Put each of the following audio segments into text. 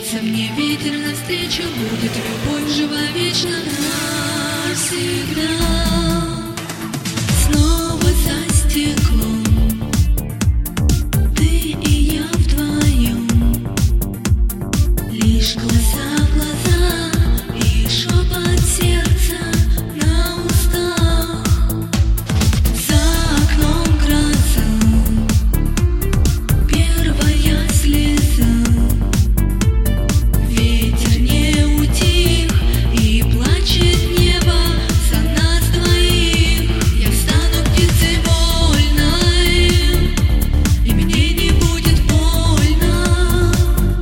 Мчится мне ветер навстречу, будет любовь жива вечно навсегда. Снова за стеклом ты и я вдвоем, лишь глаза в глаза и шепот сердца на устах. За окном гроза, первая слеза, ветер не утих и плачет небо за нас двоих. Я стану птицей вольной, и мне не будет больно.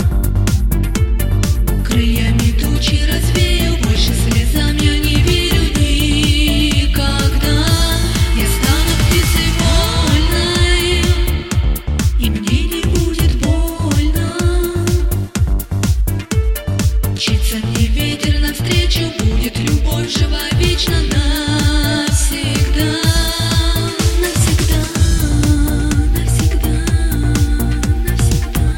Крыльями тучи развею, больше слезам я не верю никогда. Я стану птицей вольной, и мне не будет больно. Мчится мне ветер навстречу, будет любовь жива вечно навсегда. Навсегда, навсегда, навсегда.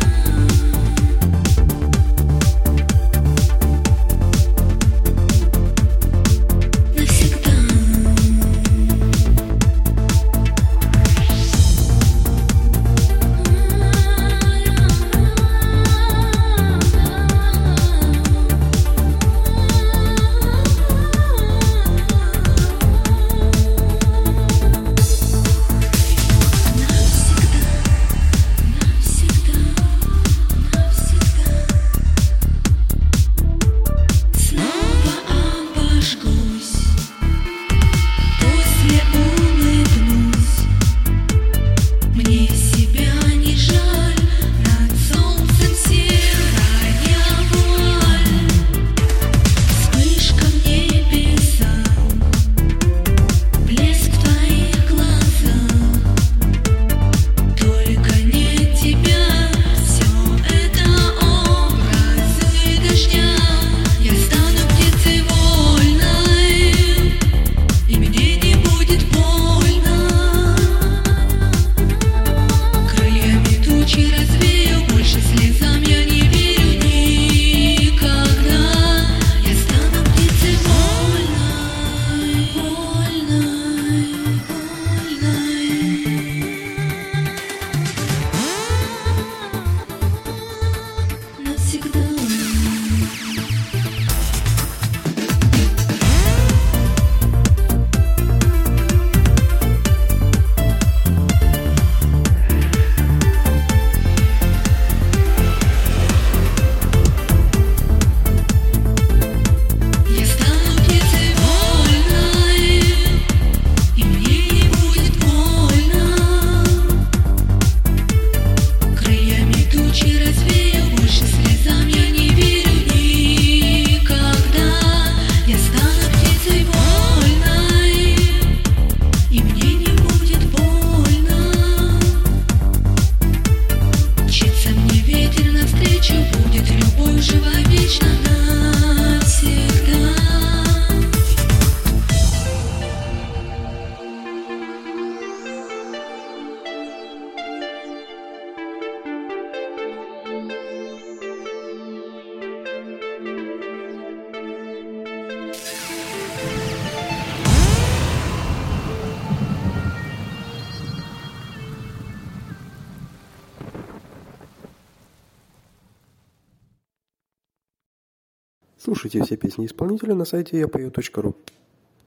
Снова обожгусь, после улыбнусь. Мне себя не жаль, над солнцем серая вуаль. Вспышка в небесах, блеск в твоих глазах. Только нет тебя, все это образы дождя. Я стану птицей вольной, и мне не будет больно. Крыльями тучи развею, больше слезам я не верю никогда. Я стану птицей вольной, вольной, вольной. Навсегда. Я стану птицей вольной, и мне не будет больно. Крыльями тучи развею, больше слезам я не верю никогда. Я стану птицей вольной, и мне не будет больно. Мчится мне ветер навстречу, будет любовь жива вечно навсегда. Слушайте все песни исполнителя на сайте yapeo.ru.